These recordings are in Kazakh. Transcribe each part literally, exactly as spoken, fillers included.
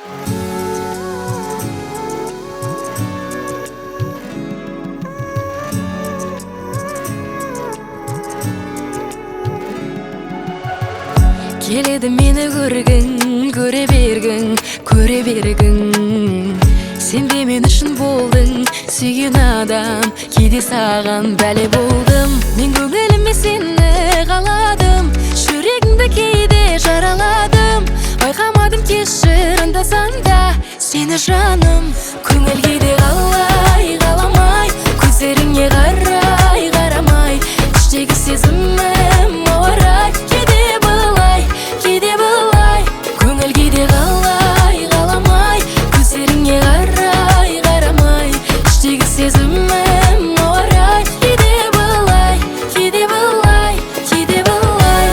Келеді мені көргің, көре бергің, көре бергің. Сен де мен үшін болдың, сүйген адам, кейде саған бәле болдым. Мен көңіліме сені қаладым, жүрегіңді кейде жараладым. Байқамадым кешір анда-санда сені жаным. Көңіл кейде қалай, қаламай, көздеріңе қарай, қарамай. Іштегі сезімім ауырай, кейде былай, кейде былай. Көңіл кейде қалай, қаламай, көздеріңе қарай, қарамай. Іштегі сезімім ауырай, кейде былай, кейде былай, кейде былай.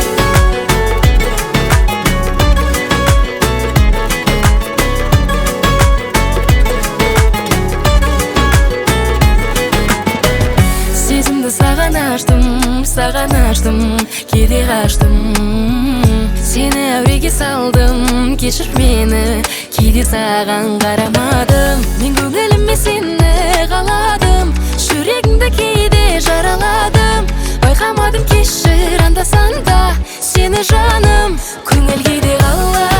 Сезімді саған аштым, саған аштым, кейде қаштым. Сені әуреге салдым, кешір мені, кейде саған қарамадым. Мен көңіліме сені қаладым, жүрегіңді кейде жараладым. Байқамадым кешір анда-санда сені жаным. Көңіл кейде қалай,